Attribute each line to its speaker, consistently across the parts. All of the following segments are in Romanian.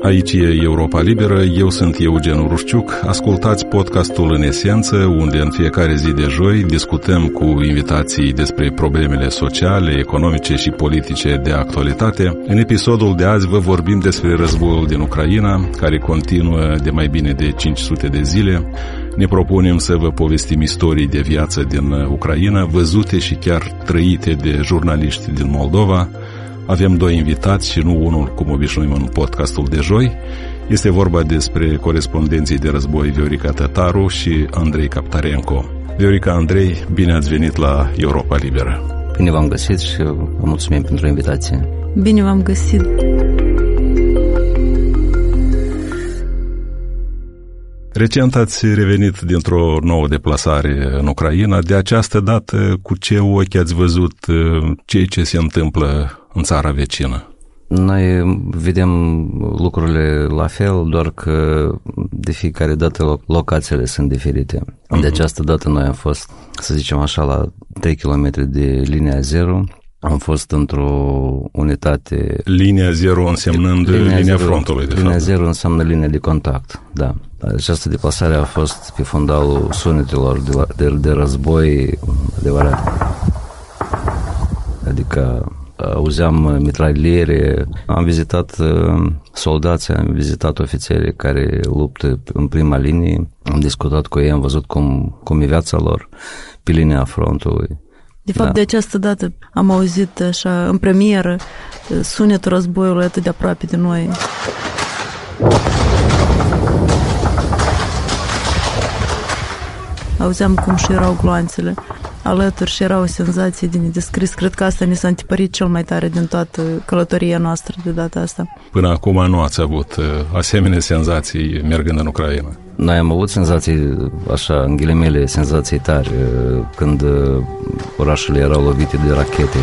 Speaker 1: Aici e Europa Liberă, eu sunt Eugen Rușciuc. Ascultați podcastul În Esență, unde în fiecare zi de joi discutăm cu invitații despre problemele sociale, economice și politice de actualitate. În episodul de azi vă vorbim despre războiul din Ucraina, care continuă de mai bine de 500 de zile. Ne propunem să vă povestim istorii de viață din Ucraina, văzute și chiar trăite de jurnaliști din Moldova. Avem doi invitați și nu unul, cum obișnuim în podcastul de joi. Este vorba despre corespondenții de război Viorica Tătaru și Andrei Captarenco. Viorica, Andrei, bine ați venit la Europa Liberă.
Speaker 2: Bine v-am găsit și vă mulțumim pentru invitație.
Speaker 3: Bine v-am găsit.
Speaker 1: Recent ați revenit dintr-o nouă deplasare în Ucraina. De această dată, cu ce ochi ați văzut ceea ce se întâmplă în țara vecină?
Speaker 2: Noi vedem lucrurile la fel, doar că de fiecare dată locațiile sunt diferite. De această dată noi am fost, să zicem așa, la 3 km de linia zero. Am fost într-o unitate...
Speaker 1: Linia zero însemnând linia frontului, de fapt.
Speaker 2: Linia zero înseamnă linia de contact, da. Această deplasare a fost pe fundalul sunetelor de război adevărat. Adică auzeam mitraliere, am vizitat soldați, am vizitat ofițeri care luptă în prima linie, am discutat cu ei, am văzut cum e viața lor pe linia frontului.
Speaker 3: De fapt, de această dată am auzit așa, în premieră, sunetul războiului atât de aproape de noi. Auzeam cum și erau gloanțele alături și era o senzație de nedescris. Cred că asta ne s-a întipărit cel mai tare din toată călătoria noastră de data asta.
Speaker 1: Până acum nu ați avut asemenea senzații mergând în Ucraina?
Speaker 2: Noi am avut senzații, așa, în ghilimele, senzații tari, când orașele erau lovite de rachete.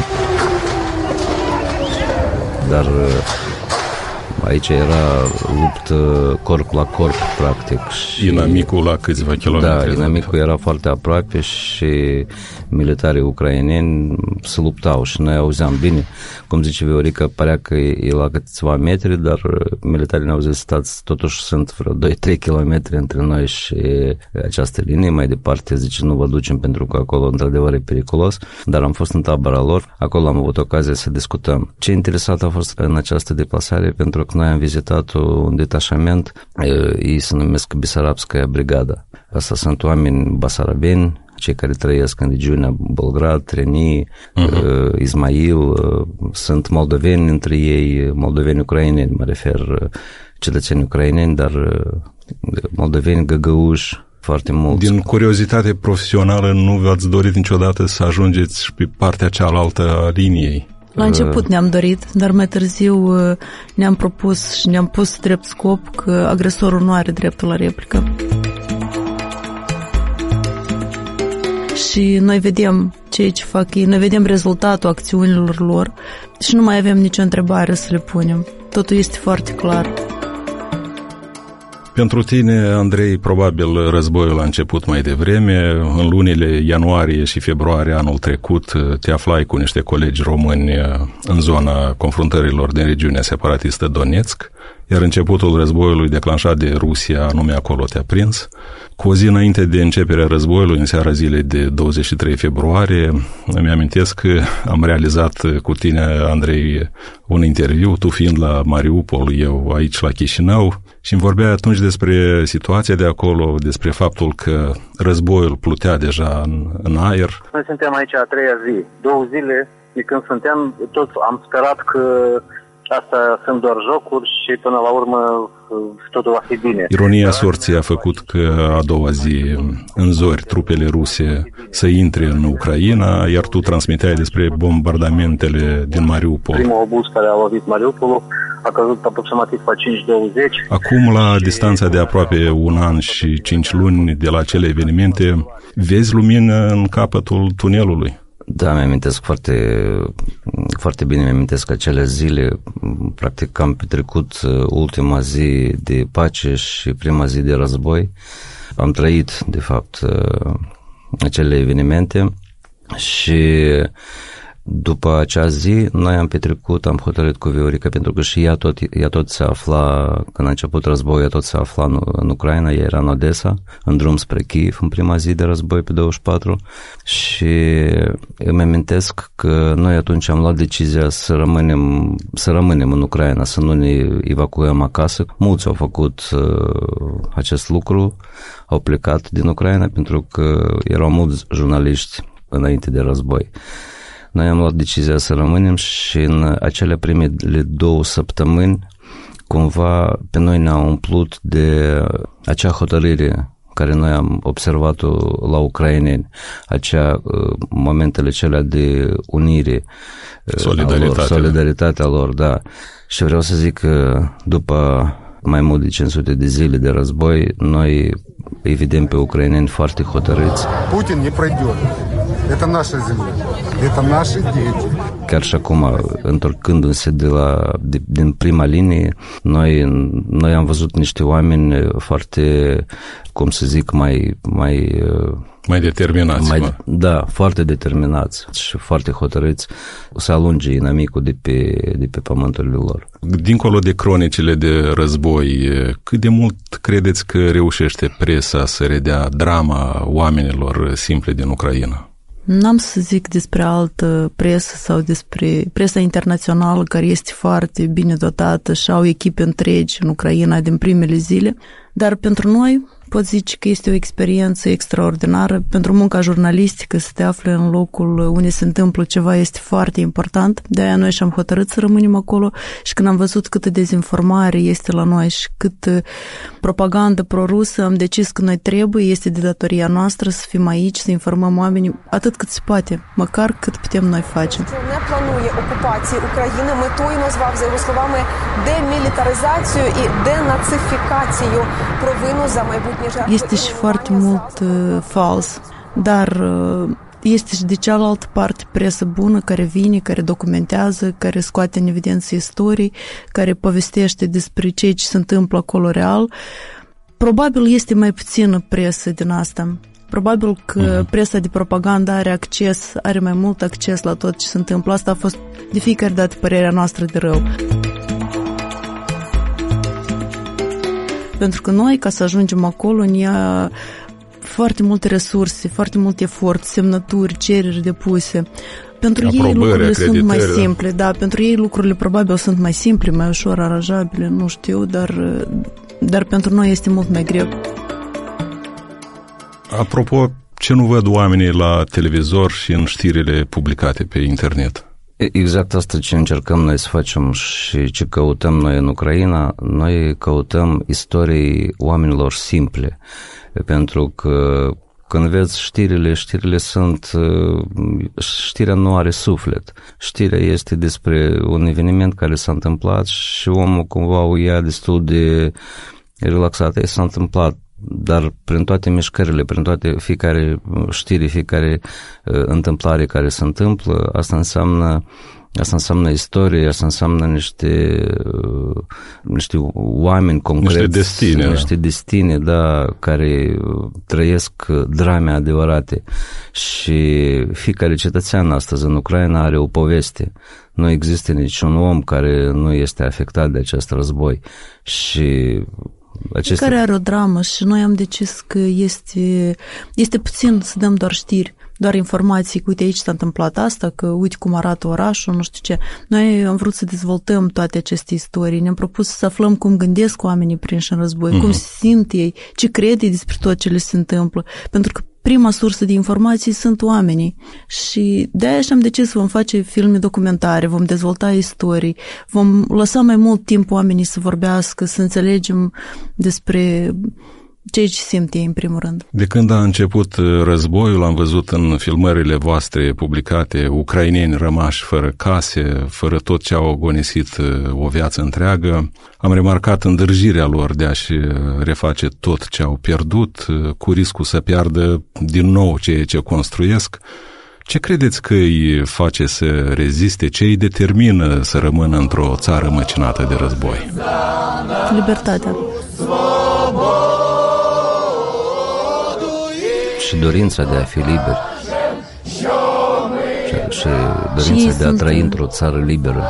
Speaker 2: Dar aici era luptă corp la corp, practic.
Speaker 1: Inamicul la câțiva kilometri.
Speaker 2: Da, inamicul era foarte aproape și militarii ucraineni se luptau și noi auzeam bine. Cum zice Viorica, părea că e la câțiva metri, dar militarii ne-au zis, stați, totuși sunt vreo 2-3 kilometri între noi și această linie. Mai departe, zice, nu vă ducem pentru că acolo într-adevăr e periculos, dar am fost în tabăra lor, acolo am avut ocazia să discutăm. Ce interesant a fost în această deplasare, pentru că noi am vizitat un detașament, ei se numesc Besarabskaya Brigada. Asta sunt oameni basarabeni, cei care trăiesc în regiunea Bolgrad, Treni, Izmail, sunt moldoveni între ei, moldoveni ucraineni, mă refer, cetățeni ucraineni, dar moldoveni găgăuși, foarte mulți.
Speaker 1: Din curiozitate profesională nu v-ați dorit niciodată să ajungeți și pe partea cealaltă a liniei?
Speaker 3: La început ne-am dorit, dar mai târziu ne-am propus și ne-am pus drept scop că agresorul nu are dreptul la replică. Și noi vedem ceea ce fac ei, noi vedem rezultatul acțiunilor lor și nu mai avem nicio întrebare să le punem. Totul este foarte clar.
Speaker 1: Pentru tine, Andrei, probabil războiul a început mai devreme. În lunile ianuarie și februarie anul trecut te aflai cu niște colegi români în zona confruntărilor din regiunea separatistă Donetsk, iar începutul războiului declanșat de Rusia, anume acolo te-a prins. Cu o zi înainte de începerea războiului, în seara zilei de 23 februarie, îmi amintesc că am realizat cu tine, Andrei, un interviu, tu fiind la Mariupol, eu aici la Chișinău, și îmi vorbeai atunci despre situația de acolo, despre faptul că războiul plutea deja în aer.
Speaker 4: Noi suntem aici a treia zi, 2 zile de când suntem, toți am sperat că asta sunt doar jocuri și până la urmă totul va fi bine.
Speaker 1: Ironia sorții a făcut că a doua zi, în zori, trupele ruse să intre în Ucraina, iar tu transmiteai despre bombardamentele din Mariupol.
Speaker 4: Primul obuz care a lovit Mariupolul a căzut aproximativ la 5:20.
Speaker 1: Acum, la distanța de aproape 1 an și 5 luni de la acele evenimente, vezi lumină în capătul tunelului?
Speaker 2: Da, mi-amintesc foarte bine, mi-amintesc acele zile. Practic am petrecut ultima zi de pace și prima zi de război. Am trăit, de fapt, acele evenimente și După acea zi, noi am hotărât cu Viorica, pentru că și ea tot se afla, când a început războiul, ea tot se afla în Ucraina, ea era în Odessa, în drum spre Kiev, în prima zi de război pe 24, și îmi amintesc că noi atunci am luat decizia să rămânem în Ucraina, să nu ne evacuăm acasă. Mulți au făcut acest lucru, au plecat din Ucraina pentru că erau mulți jurnaliști înainte de război. Noi am luat decizia să rămânem și în acele primele 2 săptămâni cumva pe noi ne-a umplut de acea hotărâre care noi am observat-o la ucraineni, momentele acelea de unire, solidaritatea lor, da. Și vreau să zic că după mai mult de 500 de zile de război, noi îi vedem pe ucraineni foarte hotărâți.
Speaker 5: Putin ne prădeu. Это наша земля. Это наши дети.
Speaker 2: Chiar și acum, întorcându-se din prima linie, noi am văzut niște oameni foarte, cum să zic,
Speaker 1: mai determinați.
Speaker 2: Da, foarte determinați și foarte hotărâți să alunge inamicul de pe pământurile lor.
Speaker 1: Dincolo de cronicile de război, cât de mult credeți că reușește presa să redea drama oamenilor simple din Ucraina?
Speaker 3: N-am să zic despre altă presă sau despre presa internațională, care este foarte bine dotată și au echipe întregi în Ucraina din primele zile, dar pentru noi pot zice că este o experiență extraordinară. Pentru munca jurnalistică, să te afli în locul unde se întâmplă ceva este foarte important. De-aia noi și-am hotărât să rămânem acolo și când am văzut câtă dezinformare este la noi și cât propagandă prorusă, am decis că noi este de datoria noastră să fim aici, să informăm oamenii atât cât se poate, măcar cât putem noi face.
Speaker 6: Не планує окупації України, метою назвав, за його словами, демілітаризацію і денацифікацію, провину за майбутнє.
Speaker 3: Este și foarte mult fals, dar este și de cealaltă parte presă bună care vine, care documentează, care scoate în evidență istorii, care povestește despre ceea ce se întâmplă acolo real. Probabil este mai puțină presă din asta. Probabil că presa de propagandă are mai mult acces la tot ce se întâmplă. Asta a fost de fiecare dată părerea noastră de rău. Pentru că noi, ca să ajungem acolo, ne ia foarte multe resurse, foarte mult efort, semnături, cereri depuse. Pentru ei lucrurile sunt mai simple, da, pentru ei lucrurile probabil sunt mai simple, mai ușor aranjabile, nu știu, dar pentru noi este mult mai greu.
Speaker 1: Apropo, ce nu văd oamenii la televizor și în știrile publicate pe internet?
Speaker 2: Exact asta ce încercăm noi să facem și ce căutăm noi în Ucraina, noi căutăm istorii oamenilor simple, pentru că când vezi știrile sunt, știrea nu are suflet. Știrea este despre un eveniment care s-a întâmplat și omul cumva o ia destul de relaxat. S-a întâmplat, dar prin toate mișcările, prin toate fiecare știre, fiecare întâmplare care se întâmplă, asta înseamnă istorie, asta înseamnă niște oameni concreți, niște destine, da, care trăiesc drame adevărate. Și fiecare cetățean astăzi în Ucraina are o poveste. Nu există niciun om care nu este afectat de acest război. Și
Speaker 3: care are o dramă și noi am decis că este puțin să dăm doar știri, doar informații, că uite aici s-a întâmplat asta, că uite cum arată orașul, nu știu ce. Noi am vrut să dezvoltăm toate aceste istorii, ne-am propus să aflăm cum gândesc oamenii prinși în război, cum se simt ei, ce cred ei despre tot ce le se întâmplă, pentru că prima sursă de informații sunt oamenii și de-aia și-am decis să vom face filme documentare, vom dezvolta istorii, vom lăsa mai mult timp oamenii să vorbească, să înțelegem despre ceea ce simt ei în primul rând.
Speaker 1: De când a început războiul, am văzut în filmările voastre publicate ucraineni rămași fără case, fără tot ce au agonisit o viață întreagă. Am remarcat îndârjirea lor de a-și reface tot ce au pierdut, cu riscul să piardă din nou ceea ce construiesc. Ce credeți că îi face să reziste? Ce îi determină să rămână într-o țară măcinată de război?
Speaker 3: Libertatea.
Speaker 2: Și dorința de a fi liberi și dorința de a trăi într-o țară liberă.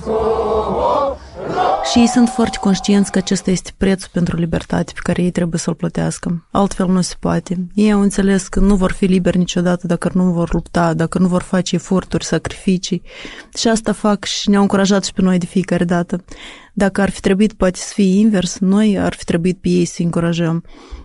Speaker 3: Și ei sunt foarte conștienți că acesta este prețul pentru libertate pe care ei trebuie să-l plătească. Altfel nu se poate. Ei au înțeles că nu vor fi liberi niciodată dacă nu vor lupta, dacă nu vor face eforturi, sacrificii. Și asta fac și ne-au încurajat și pe noi de fiecare dată. Dacă ar fi trebuit poate să fie invers, noi ar fi trebuit pe ei să încurajăm.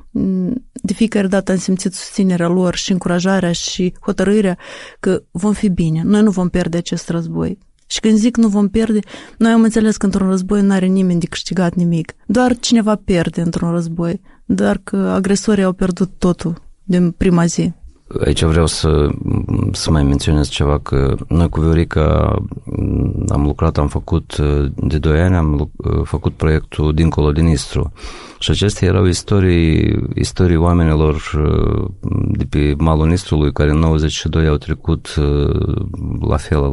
Speaker 3: De fiecare dată am simțit susținerea lor și încurajarea și hotărârea că vom fi bine. Noi nu vom pierde acest război. Și când zic nu vom pierde, noi am înțeles că într-un război nu are nimeni de câștigat nimic. Doar cineva pierde într-un război, dar că agresorii au pierdut totul din prima zi.
Speaker 2: Aici vreau să mai menționez ceva, că noi cu Viorica am lucrat, am făcut de 2 ani, am făcut proiectul Dincolo de Nistru. Și acestea erau istorii oamenilor de pe malul Nistrului, care în 92 au trecut la fel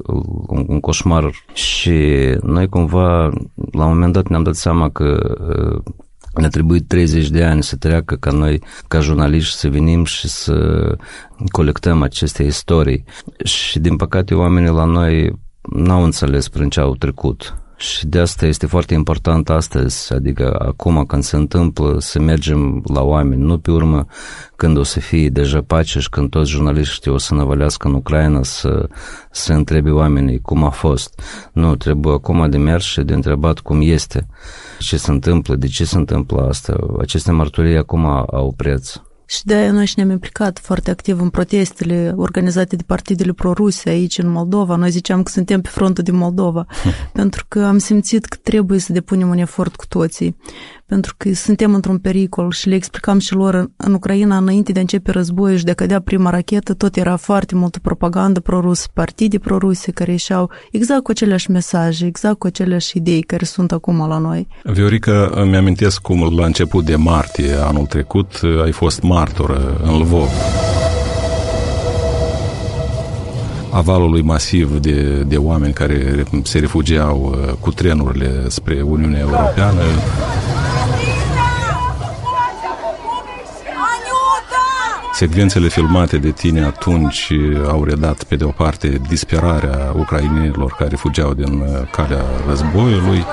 Speaker 2: un coșmar. Și noi cumva, la un moment dat, ne-am dat seama că ne-a trebuit 30 de ani să treacă ca noi, ca jurnaliști, să venim și să colectăm aceste istorii. Și, din păcate, oamenii la noi n-au înțeles prin ce au trecut. Și de asta este foarte important astăzi, adică acum când se întâmplă, să mergem la oameni, nu pe urmă când o să fie deja pace și când toți jurnaliștii o să năvălească în Ucraina să întrebe oamenii cum a fost. Nu, trebuie acum de mers și de întrebat cum este, ce se întâmplă, de ce se întâmplă asta. Aceste mărturii acum au preț.
Speaker 3: Și de-aia noi și ne-am implicat foarte activ în protestele organizate de partidele pro-ruse aici în Moldova. Noi ziceam că suntem pe frontul din Moldova, pentru că am simțit că trebuie să depunem un efort cu toții, pentru că suntem într-un pericol și le explicam și lor în Ucraina, înainte de a începe războiul și de a cădea prima rachetă, tot era foarte multă propagandă pro-rusă, partide pro-ruse care ieșeau exact cu aceleași mesaje, exact cu aceleași idei care sunt acum la noi.
Speaker 1: Viorica, îmi amintesc cum la început de martie anul trecut ai fost martoră în Lvov. Avalului masiv de oameni care se refugiau cu trenurile spre Uniunea Europeană. Secvențele filmate de tine atunci au redat, pe de o parte, disperarea ucrainenilor care fugeau din calea războiului,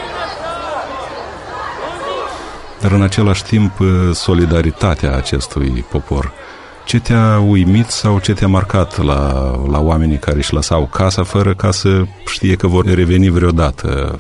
Speaker 1: dar în același timp solidaritatea acestui popor. Ce te-a uimit sau ce te-a marcat la oamenii care își lăsau casa fără ca să știe că vor reveni vreodată?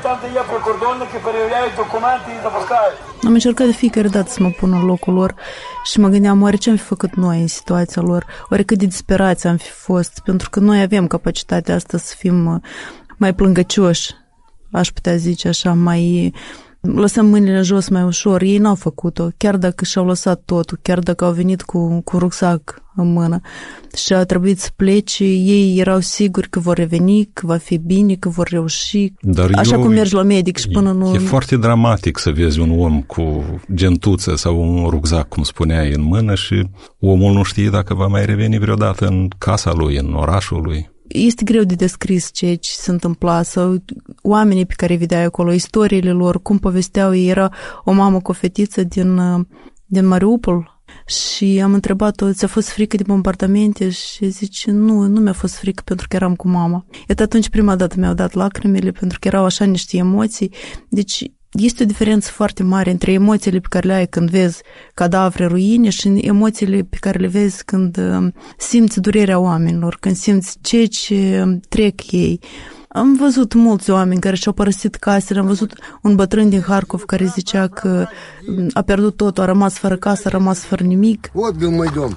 Speaker 3: Am încercat de fiecare dată să mă pun în locul lor și mă gândeam oare ce am fi făcut noi în situația lor, oare cât de disperați am fi fost, pentru că noi avem capacitatea asta să fim mai plângăcioși, aș putea zice așa, mai... Lăsăm mâinile jos mai ușor. Ei n-au făcut-o, chiar dacă și-au lăsat totul, chiar dacă au venit cu rucsac în mână și a trebuit să plece, ei erau siguri că vor reveni, că va fi bine, că vor reuși. Dar așa cum mergi la medic și până nu...
Speaker 1: E foarte dramatic să vezi un om cu gentuță sau un rucsac, cum spuneai, în mână și omul nu știe dacă va mai reveni vreodată în casa lui, în orașul lui.
Speaker 3: Este greu de descris ceea ce se întâmpla sau oamenii pe care vedeai acolo, istoriile lor, cum povesteau. Era o mamă cu o fetiță din Mariupol și am întrebat-o, ți-a fost frică de bombardamente? Și zice, nu mi-a fost frică pentru că eram cu mama. Iată atunci prima dată mi-au dat lacrimile pentru că erau așa niște emoții. Deci este o diferență foarte mare între emoțiile pe care le ai când vezi cadavre, ruine și emoțiile pe care le vezi când simți durerea oamenilor, când simți ce trec ei. Am văzut mulți oameni care și-au părăsit casele, am văzut un bătrân din Harkov care zicea că a pierdut totul, a rămas fără casă, a rămas fără nimic.
Speaker 7: Вот был мой дом.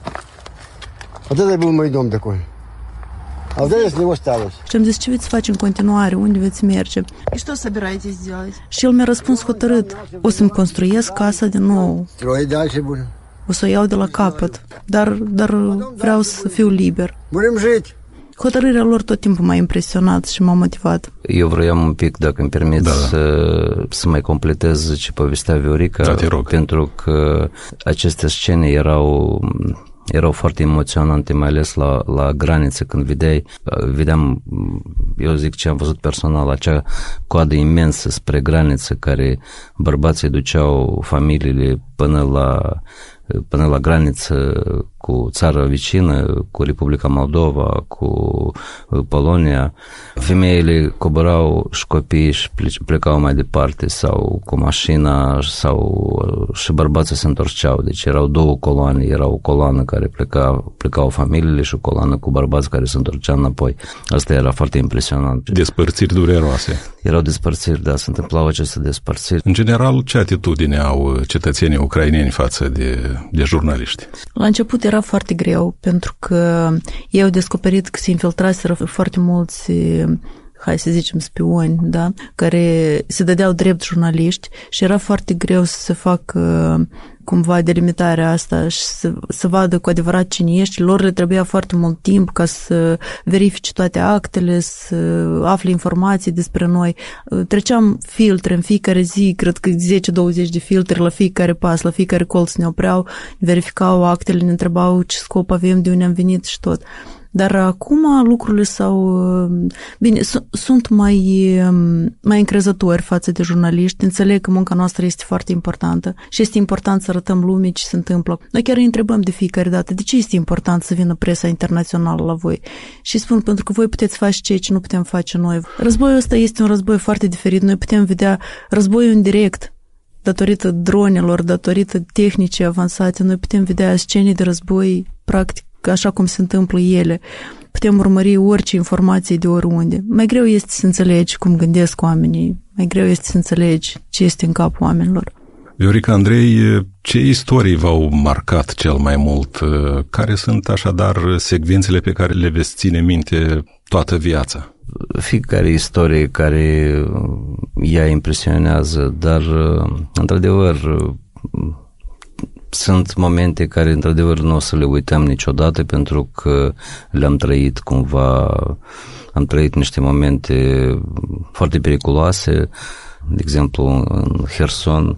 Speaker 7: Вот это был мой дом такой. А вот это с него осталось.
Speaker 3: Și am zis, ce veți face în continuare, unde veți merge?
Speaker 8: И что собираетесь делать?
Speaker 3: Și el mi-a răspuns hotărât, o să-mi construiesc casa din nou.
Speaker 7: Строить дальше будем.
Speaker 3: O să o iau de la capăt, dar vreau să fiu liber.
Speaker 7: Будем жить.
Speaker 3: Hotărârea lor tot timpul m-a impresionat și m-a motivat.
Speaker 2: Eu vroiam un pic, dacă îmi permiți, să mai completez ce povestea Viorica, pentru că aceste scene erau foarte emoționante, mai ales la graniță, când vedeam, eu zic ce am văzut personal, acea coadă imensă spre graniță, care bărbații duceau familiile până la graniță cu țara vecină, cu Republica Moldova, cu Polonia. Femeile coborau și copiii și plecau mai departe sau cu mașina și bărbații se întorceau. Deci erau două coloane. Era o coloană care plecau familiile și o coloană cu bărbați care se întorceau înapoi. Asta era foarte impresionant.
Speaker 1: Despărțiri dureroase.
Speaker 2: Erau despărțiri, da, se întâmplau aceste despărțiri.
Speaker 1: În general, ce atitudine au cetățenii ucraineni față de jurnaliști?
Speaker 3: La început era foarte greu, pentru că ei au descoperit că se infiltraseră foarte mulți, hai să zicem, spioni, da, care se dădeau drept jurnaliști și era foarte greu să se facă cumva delimitarea asta și să vadă cu adevărat cine ești. Lor le trebuia foarte mult timp ca să verifice toate actele, să afle informații despre noi. Treceam filtre în fiecare zi, cred că 10-20 de filtre la fiecare pas, la fiecare colț ne opreau, verificau actele, ne întrebau ce scop avem, de unde am venit și tot. Dar acum lucrurile sunt mai încrezători față de jurnaliști, înțeleg că munca noastră este foarte importantă și este important să arătăm lumii ce se întâmplă. Noi chiar îi întrebăm de fiecare dată, de ce este important să vină presa internațională la voi? Și spun, pentru că voi puteți face ceea ce nu putem face noi. Războiul ăsta este un război foarte diferit, noi putem vedea războiul în direct, datorită dronelor, datorită tehnicii avansate, noi putem vedea scene de război, practic, așa cum se întâmplă ele. Putem urmări orice informație de oriunde. Mai greu este să înțelegi cum gândesc oamenii, mai greu este să înțelegi ce este în capul oamenilor.
Speaker 1: Viorica Andrei, ce istorii v-au marcat cel mai mult? Care sunt așadar secvențele pe care le veți ține minte toată viața?
Speaker 2: Fiecare istorie care ea impresionează, dar într-adevăr sunt momente care într-adevăr nu o să le uităm niciodată, pentru că le-am trăit cumva, am trăit niște momente foarte periculoase, de exemplu în Herson,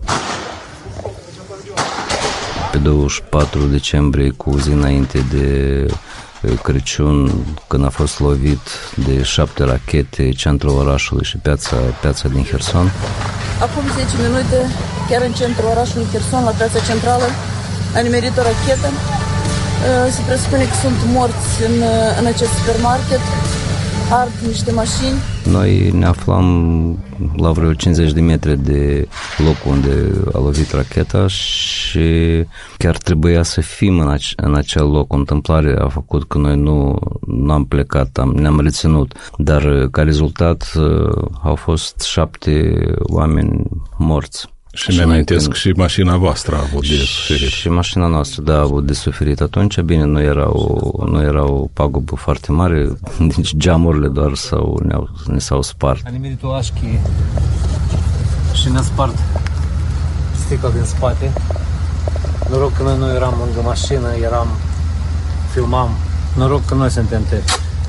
Speaker 2: pe 24 decembrie, cu o zi înainte de Crăciun, când a fost lovit de 7 rachete centrul orașului și piața din Herson.
Speaker 8: Acum 10 minute, chiar în centrul orașului Herson, la piața centrală, a nimerit o rachetă. Se presupune că sunt morți în acest supermarket, ard niște mașini. Noi
Speaker 2: ne aflam la vreo 50 de metri de locul unde a lovit racheta și chiar trebuia să fim în acel loc. O întâmplare a făcut că noi nu am plecat, ne-am reținut, dar ca rezultat au fost 7 oameni morți.
Speaker 1: Și ne amintesc și mașina voastră a avut de suferit.
Speaker 2: Și mașina noastră, da, a avut de suferit. Atunci, bine, nu era o pagubă foarte mare, deci geamurile doar ne s-au spart.
Speaker 9: A nimerit o așchi și ne-a spart sticla din spate. Noroc că noi nu eram lângă mașină, filmam. Noroc că noi suntem te.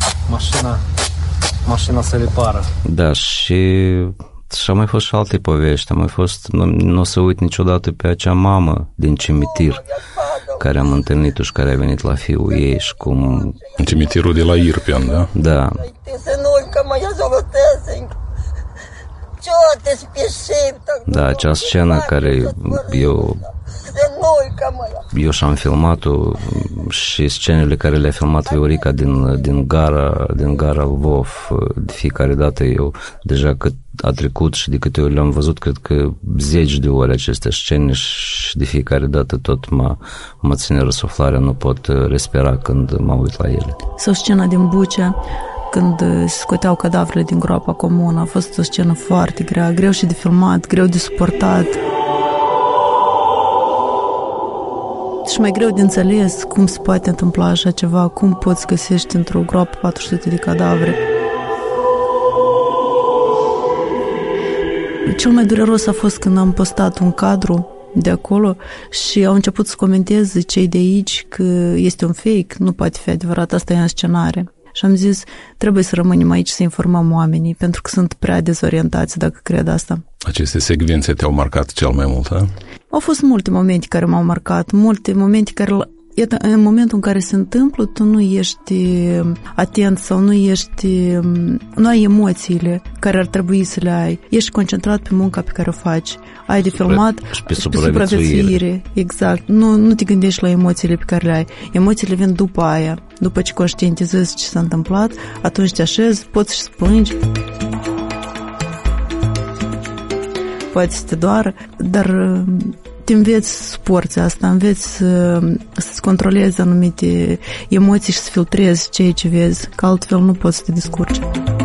Speaker 9: Mașina se repară.
Speaker 2: Da, și au mai fost și alte povești. Nu o să uit niciodată pe acea mamă din cimitir care am întâlnit-o și care a venit la fiul ei și cum...
Speaker 1: În cimitirul de la Irpian, da?
Speaker 2: Da. Da, acea scenă care eu și-am filmat-o și scenele care le-a filmat Viorica din gara Lvov, de fiecare dată eu, deja că a trecut și de câte ori le-am văzut, cred că 10 de ori aceste scene și de fiecare dată tot mă ține răsuflarea, nu pot respira când mă uit la ele.
Speaker 3: Sau scena din Bucea, când se scoteau cadavrele din groapa comună, a fost o scenă foarte grea, greu și de filmat, greu de suportat. Și mai greu de înțeles cum se poate întâmpla așa ceva, cum poți găsești într-o groapă 400 de cadavre. Cel mai dureros a fost când am postat un cadru de acolo și au început să comenteze cei de aici că este un fake, nu poate fi adevărat, asta e în scenare. Și am zis, trebuie să rămânem aici să informăm oamenii, pentru că sunt prea dezorientați dacă cred asta.
Speaker 1: Aceste secvențe te-au marcat cel mai mult, ha?
Speaker 3: Au fost multe momente care m-au marcat, multe momente care iată, în momentul în care se întâmplă, tu nu ești atent sau nu ai emoțiile care ar trebui să le ai. Ești concentrat pe munca pe care o faci. Ai de filmat
Speaker 2: și pe
Speaker 3: supraviețuire. Exact. Nu te gândești la emoțiile pe care le ai. Emoțiile vin după aia. După ce conștientizezi ce s-a întâmplat, atunci te așezi, poți și să plângi. Poate să te doară, dar te înveți să suporți asta, înveți să-ți controlezi anumite emoții și să filtrezi ceea ce vezi, că altfel nu poți să te descurci.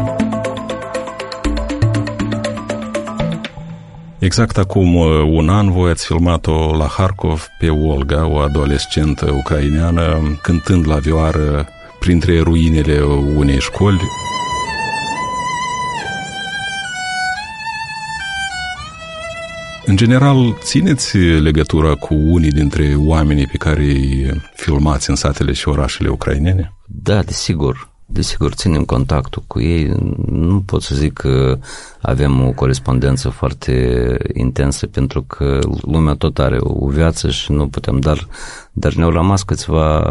Speaker 1: Exact acum un an voi ați filmat-o la Harkov pe Olga, o adolescentă ucraineană, cântând la vioară printre ruinele unei școli. În general, țineți legătura cu unii dintre oamenii pe care îi filmați în satele și orașele ucrainene?
Speaker 2: Da, desigur. Desigur, ținem contactul cu ei. Nu pot să zic că avem o corespondență foarte intensă, pentru că lumea tot are o viață și nu putem, dar ne-au rămas câțiva,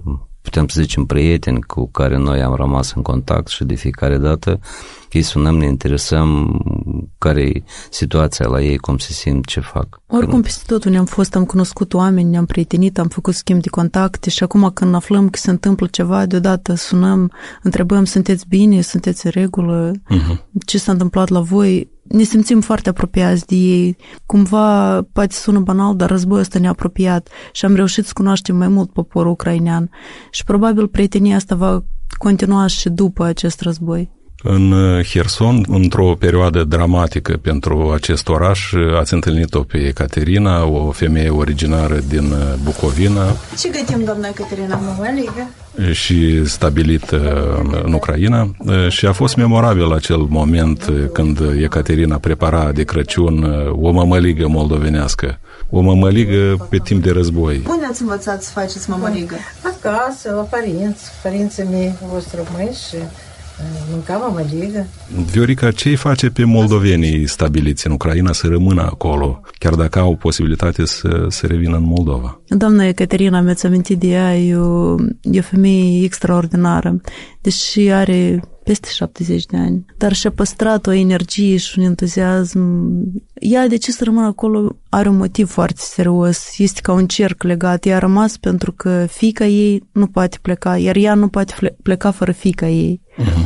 Speaker 2: putem să zicem, prieteni cu care noi am rămas în contact și de fiecare dată îi sunăm, ne interesăm care-i situația la ei, cum se simt, ce fac.
Speaker 3: Oricum, peste tot unde am fost, am cunoscut oameni, ne-am prietenit, am făcut schimb de contacte și acum când aflăm că se întâmplă ceva, deodată sunăm, întrebăm, sunteți bine, sunteți în regulă, ce s-a întâmplat la voi? Ne simțim foarte apropiați de ei. Cumva, poate sună banal, dar războiul ăsta ne-a apropiat și am reușit să cunoaștem mai mult poporul ucrainean. Și probabil prietenia asta va continua și după acest război.
Speaker 1: În Herson, într-o perioadă dramatică pentru acest oraș, ați întâlnit-o pe Ecaterina, o femeie originară din Bucovina.
Speaker 8: Ce gătim, doamna Ecaterina? Mămăligă.
Speaker 1: Și stabilită în Ucraina. Și a fost memorabil acel moment când Ecaterina prepara de Crăciun o mămăligă moldovenească. O mămăligă pe timp de război.
Speaker 8: Unde ați învățat să faceți mămăligă? Acasă, la părinții mei au fost români și mâncam mămăligă.
Speaker 1: Viorica, ce îi face pe moldovenii stabiliți în Ucraina să rămână acolo, chiar dacă au posibilitate să revină în Moldova?
Speaker 3: Doamna Ecaterina, mi-ați amintit de ea, e o femeie extraordinară, deși are peste 70 de ani, dar și-a păstrat o energie și un entuziasm. Ea, de ce să rămână acolo, are un motiv foarte serios. Este ca un cerc legat. Ea a rămas pentru că fiica ei nu poate pleca, iar ea nu poate pleca fără fiica ei.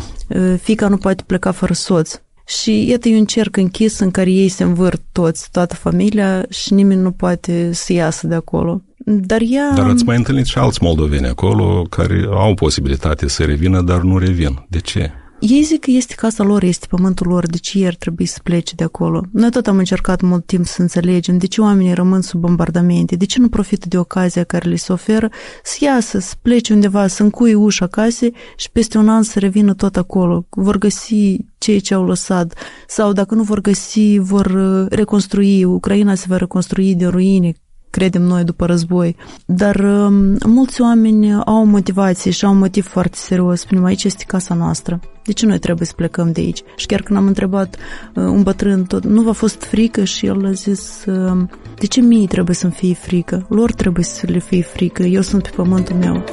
Speaker 3: Fiica nu poate pleca fără soț. Și iată, e un cerc închis în care ei se învârt toți, toată familia, și nimeni nu poate să iasă de acolo. Dar
Speaker 1: ați mai întâlnit și alți moldoveni acolo care au posibilitate să revină, dar nu revin. De ce?
Speaker 3: Ei zic că este casa lor, este pământul lor, de ce ei ar trebui să plece de acolo? Noi tot am încercat mult timp să înțelegem de ce oamenii rămân sub bombardamente, de ce nu profită de ocazia care le se oferă să iasă, să plece undeva, să încuie ușa casei și peste un an să revină tot acolo. Vor găsi ceea ce au lăsat sau dacă nu vor găsi, vor reconstrui. Ucraina se va reconstrui de ruine, credem noi, după război. Dar mulți oameni au motivație și au un motiv foarte serios. Spunem, aici este casa noastră. De ce noi trebuie să plecăm de aici? Și chiar când am întrebat un bătrân, nu v-a fost frică? Și el a zis, de ce mie trebuie să-mi fie frică? Lor trebuie să le fie frică. Eu sunt pe pământul meu.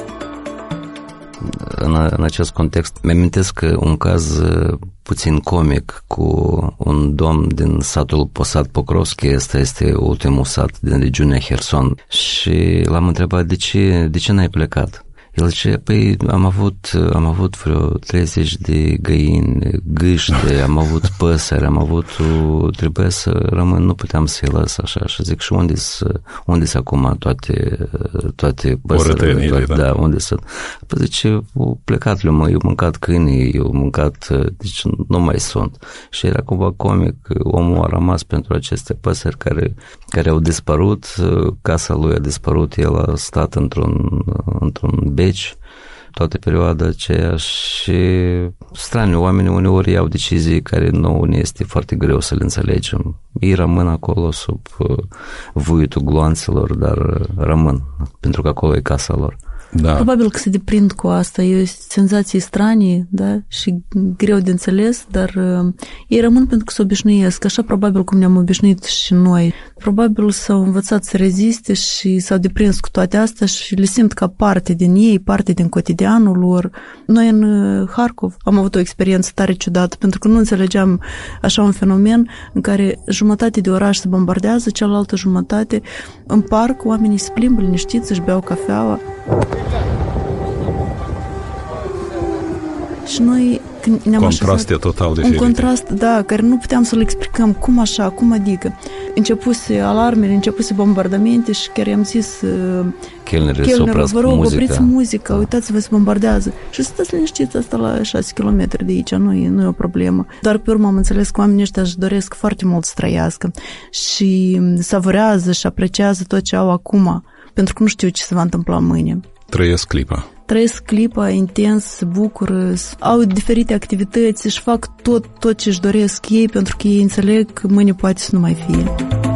Speaker 2: În acest context, mi-amintesc un caz puțin comic cu un domn din satul Posad Pokrovski, ăsta este ultimul sat din regiunea Herson, și l-am întrebat de ce n-ai plecat? El zice, păi am avut vreo 30 de găini, gâște, am avut păsări, trebuia să rămân, nu puteam să-i las așa. Și zic, și unde sunt acum toate păsările? Da, unde sunt? Păi zice, au plecat lumea, eu mâncat câinii, eu mâncat, deci nu mai sunt. Și era cumva comic, omul a rămas pentru aceste păsări care au dispărut, casa lui a dispărut, el a stat într-un beci toată perioada aceea și strani, oamenii uneori iau decizii care nouă ne este foarte greu să le înțelegem. Ei rămân acolo sub vuitul gloanțelor, dar rămân, pentru că acolo e casa lor.
Speaker 1: Da.
Speaker 3: Probabil că se deprind cu asta, e o senzație stranie, da? Și greu de înțeles, dar ei rămân pentru că se obișnuiesc, așa probabil cum ne-am obișnuit și noi. Probabil s-au învățat să reziste și s-au deprins cu toate astea și le simt ca parte din ei, parte din cotidianul lor. Noi în Harkov am avut o experiență tare ciudată, pentru că nu înțelegeam așa un fenomen în care jumătate de oraș se bombardează, cealaltă jumătate în parc, oamenii se plimbă liniștiți, își beau cafeaua. Și noi când ne-am
Speaker 1: Contraste total diferite.
Speaker 3: Un contrast, da, care nu puteam să-l explicăm cum așa, cum adică. Începuse alarmele, începuse bombardamente și chiar i-am zis chelnerul, vă rog, opriți muzica, uitați-vă, se bombardează. Și stați liniștiți, asta la 6 km de aici, nu e o problemă. Doar pe urmă am înțeles că oamenii ăștia își doresc foarte mult să trăiască și savurează și apreciază tot ce au acum, pentru că nu știu ce se va întâmpla mâine.
Speaker 1: Trăiesc clipa intens, se bucură, au diferite activități, își fac tot ce își doresc ei, pentru că ei înțeleg că mâine poate să nu mai fie.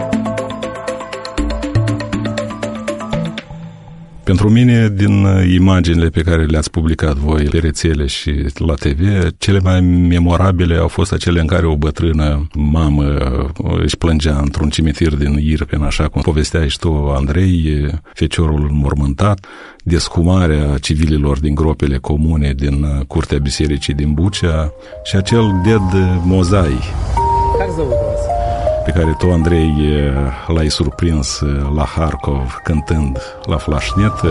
Speaker 1: Pentru mine, din imaginile pe care le-ați publicat voi pe rețele și la TV, cele mai memorabile au fost acele în care o bătrână mamă își plângea într-un cimitir din Irpen, așa cum povesteai și tu, Andrei, feciorul înmormântat, descumarea civililor din gropele comune din curtea bisericii din Bucea și acel ded Mozai pe care tu, Andrei, l-ai surprins la Harkov cântând la flașnetă.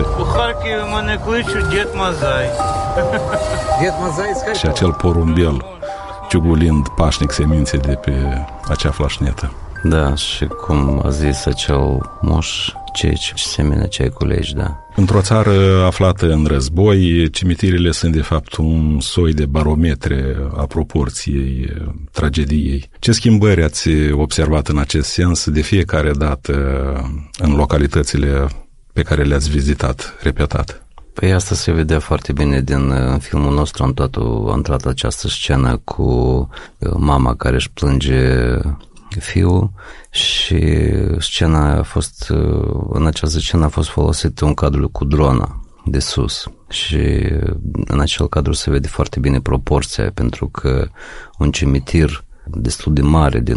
Speaker 1: Și acel porumbel ciugulind pașnic semințe de pe acea flașnetă.
Speaker 2: Da, și cum a zis acel moș, ce semene ce ai culegi, da.
Speaker 1: Într-o țară aflată în război, cimitirile sunt de fapt un soi de barometre a proporției tragediei. Ce schimbări ați observat în acest sens de fiecare dată în localitățile pe care le-ați vizitat, repetat?
Speaker 2: Păi asta se vedea foarte bine din filmul nostru, a intrat această scenă cu mama care își plânge fiul și în această scenă a fost folosit un cadru cu drona de sus și în acel cadru se vede foarte bine proporția, pentru că un cimitir destul de mare de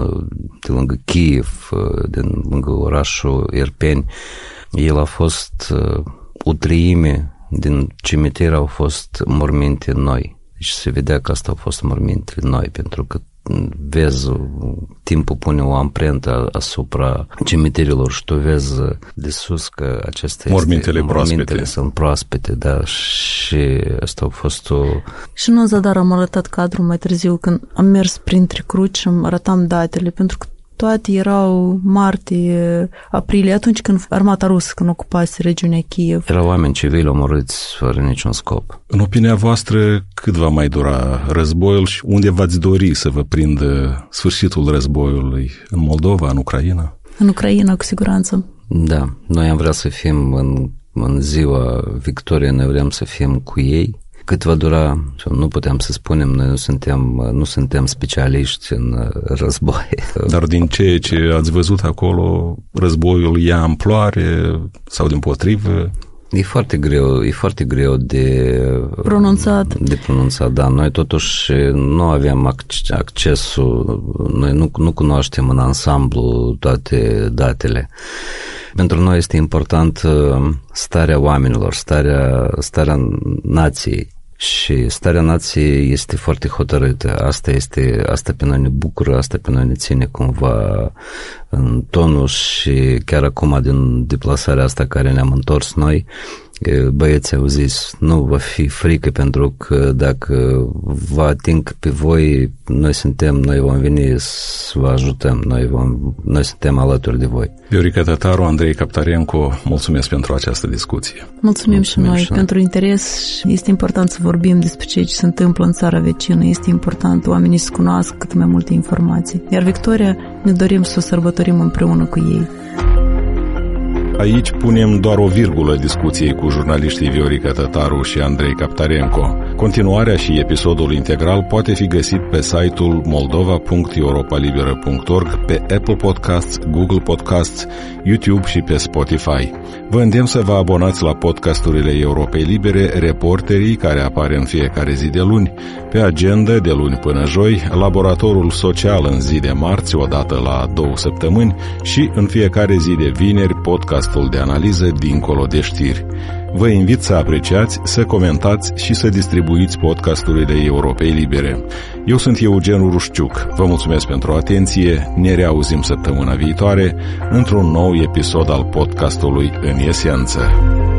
Speaker 2: lângă Kiev, din lângă orașul Irpeni, el a fost o treime din cimitir au fost morminte noi. Deci se vedea că asta au fost morminte noi, pentru că vezi, timpul pune o amprentă asupra cimitirilor și tu vezi de sus că acestea mormintele sunt proaspete, da, și asta a fost o...
Speaker 3: Și nu zadar am arătat cadrul mai târziu când am mers printre cruci și arătam datele, pentru că toate erau martie-aprilie, atunci când armata rusă când ocupase regiunea Kiev.
Speaker 2: Erau oameni civili omorâți fără niciun scop.
Speaker 1: În opinia voastră, cât va mai dura războiul și unde v-ați dori să vă prindă sfârșitul războiului? În Moldova, în Ucraina?
Speaker 3: În Ucraina, cu siguranță.
Speaker 2: Da, noi am vrea să fim în ziua victoriei, noi vrem să fim cu ei. Cât va dura, nu putem să spunem, noi nu suntem specialiști în război.
Speaker 1: Dar din ceea ce ați văzut acolo, războiul ia amploare sau dimpotrivă?
Speaker 2: E foarte greu de pronunțat, da. Noi totuși nu avem accesul, noi nu cunoaștem în ansamblu toate datele. Pentru noi este important starea oamenilor, starea nației. Și starea nației este foarte hotărâtă. Asta pe noi ne bucură, asta pe noi ne ține cumva în tonus și chiar acum din deplasarea asta care ne-am întors noi, băieții au zis, nu va fi frică pentru că dacă vă ating pe voi, noi vom veni să vă ajutăm, noi suntem alături de voi.
Speaker 1: Viorica Tătaru, Andrei Captarenco, mulțumesc pentru această discuție.
Speaker 3: Mulțumim și noi pentru interes. Este important să vorbim despre ceea ce se întâmplă în țara vecină. Este important oamenii să cunoască cât mai multe informații. Iar victoria ne dorim să o sărbătorim împreună cu ei.
Speaker 1: Aici punem doar o virgulă discuției cu jurnaliștii Viorica Tătaru și Andrei Captarenco. Continuarea și episodul integral poate fi găsit pe site-ul moldova.europalibera.org, pe Apple Podcasts, Google Podcasts, YouTube și pe Spotify. Vă îndemn să vă abonați la podcasturile Europei Libere, Reporterii, care apare în fiecare zi de luni, pe Agenda de luni până joi, Laboratorul Social în zi de marți, odată la 2 săptămâni, și în fiecare zi de vineri, podcastul de analiză Dincolo de știri. Vă invit să apreciați, să comentați și să distribuiți podcasturile Europei Libere. Eu sunt Eugen Urușciuc. Vă mulțumesc pentru atenție. Ne reauzim săptămâna viitoare într-un nou episod al podcastului În Esență.